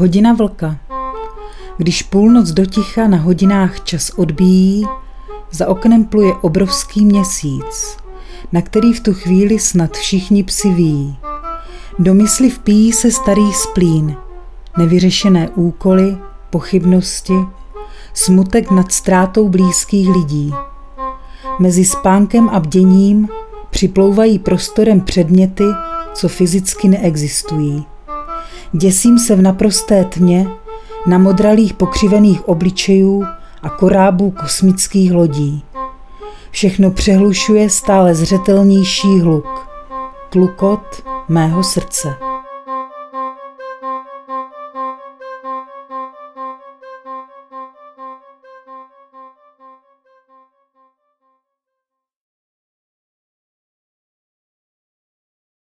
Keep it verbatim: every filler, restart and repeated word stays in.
Hodina vlka. Když půlnoc do ticha na hodinách čas odbíjí, za oknem pluje obrovský měsíc, na který v tu chvíli snad všichni psi vijí. Do mysli vpíjí se starý splín, nevyřešené úkoly, pochybnosti, smutek nad ztrátou blízkých lidí. Mezi spánkem a bděním připlouvají prostorem předměty, co fyzicky neexistují. Děsím se v naprosté tmě namodralých pokřivených obličejů a korábů kosmických lodí. Všechno přehlušuje stále zřetelnější hluk, tlukot mého srdce.